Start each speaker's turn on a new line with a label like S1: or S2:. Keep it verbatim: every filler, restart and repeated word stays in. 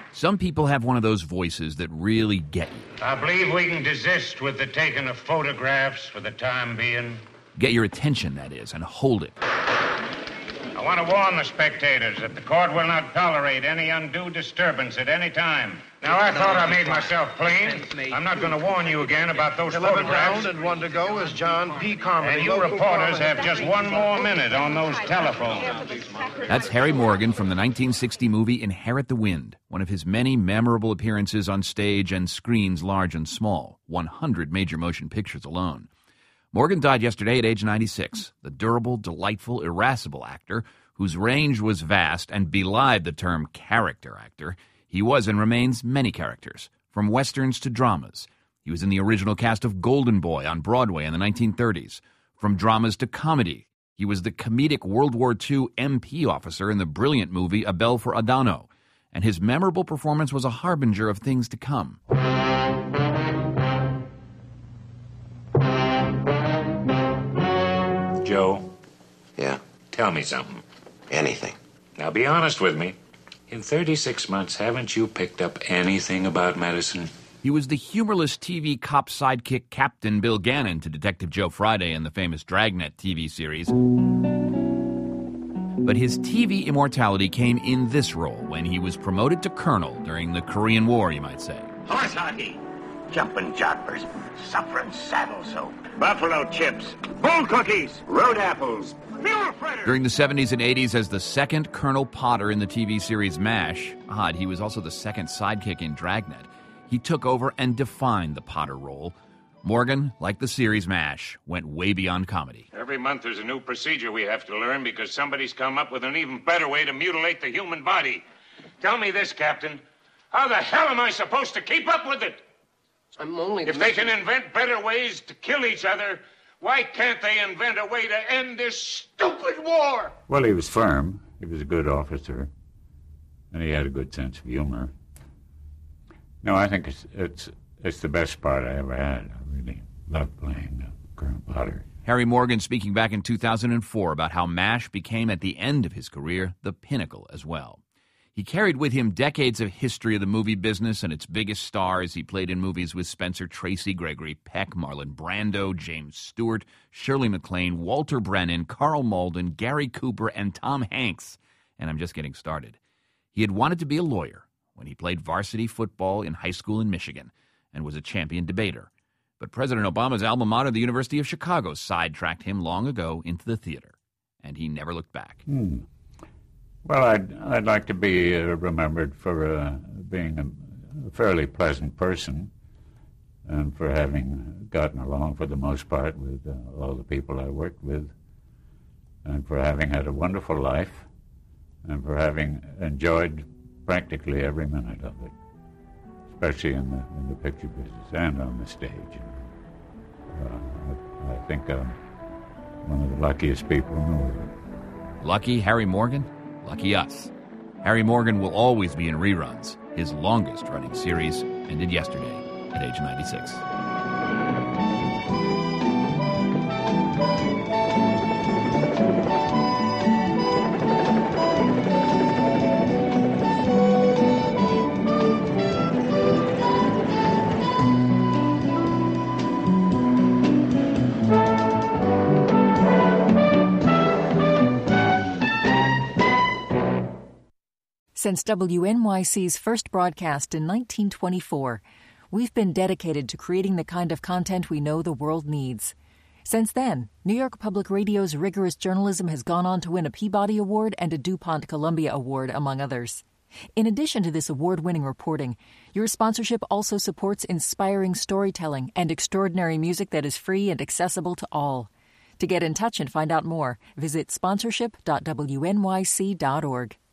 S1: Some people have one of those voices that really get you.
S2: I believe we can desist with the taking of photographs for the time being.
S1: Get your attention, that is, and hold it.
S2: I want to warn the spectators that the court will not tolerate any undue disturbance at any time. Now, I thought I made myself plain. I'm not going to warn you again about those photographs.
S3: And one to go is John P. Carmody.
S2: And you reporters have just one more minute on those telephones.
S1: That's Harry Morgan from the nineteen sixty movie Inherit the Wind, one of his many memorable appearances on stage and screens large and small, one hundred major motion pictures alone. Morgan died yesterday at age ninety-six, the durable, delightful, irascible actor whose range was vast and belied the term character actor. He was and remains many characters, from westerns to dramas. He was in the original cast of Golden Boy on Broadway in the nineteen thirties. From dramas to comedy, he was the comedic World War Two M P officer in the brilliant movie A Bell for Adano, and his memorable performance was a harbinger of things to come.
S4: Joe?
S5: Yeah?
S4: Tell me something.
S5: Anything.
S4: Now be honest with me. In thirty-six months, haven't you picked up anything about medicine?
S1: He was the humorless T V cop sidekick Captain Bill Gannon to Detective Joe Friday in the famous Dragnet T V series. But his T V immortality came in this role when he was promoted to colonel during the Korean War, you might say.
S6: Horse hockey, jumping jobbers, suffering saddle soap, buffalo chips, bull cookies, road apples, mule fritters.
S1: During the seventies and eighties as the second Colonel Potter in the T V series MASH, odd, he was also the second sidekick in Dragnet. He took over and defined the Potter role. Morgan, like the series MASH, went way beyond comedy.
S2: Every month there's a new procedure we have to learn because somebody's come up with an even better way to mutilate the human body. Tell me this, Captain. How the hell am I supposed to keep up with it?
S3: I'm only...
S2: If they can invent better ways to kill each other, why can't they invent a way to end this stupid war?
S7: Well, he was firm. He was a good officer. And he had a good sense of humor. No, I think it's it's it's the best part I ever had. I really loved playing uh, Colonel Potter.
S1: Harry Morgan speaking back in two thousand four about how MASH became, at the end of his career, the pinnacle as well. He carried with him decades of history of the movie business and its biggest stars. He played in movies with Spencer Tracy, Gregory Peck, Marlon Brando, James Stewart, Shirley MacLaine, Walter Brennan, Carl Malden, Gary Cooper, and Tom Hanks. And I'm just getting started. He had wanted to be a lawyer when he played varsity football in high school in Michigan and was a champion debater. But President Obama's alma mater, the University of Chicago, sidetracked him long ago into the theater, and he never looked back.
S7: Hmm. Well, I'd, I'd like to be uh, remembered for uh, being a, a fairly pleasant person and for having gotten along for the most part with uh, all the people I worked with, and for having had a wonderful life, and for having enjoyed practically every minute of it, especially in the, in the picture business and on the stage. Uh, I, I think I'm one of the luckiest people in the world.
S1: Lucky Harry Morgan? Lucky us. Harry Morgan will always be in reruns. His longest-running series ended yesterday at age ninety-six.
S8: Since W N Y C's first broadcast in nineteen twenty-four, we've been dedicated to creating the kind of content we know the world needs. Since then, New York Public Radio's rigorous journalism has gone on to win a Peabody Award and a DuPont Columbia Award, among others. In addition to this award-winning reporting, your sponsorship also supports inspiring storytelling and extraordinary music that is free and accessible to all. To get in touch and find out more, visit sponsorship dot w n y c dot org.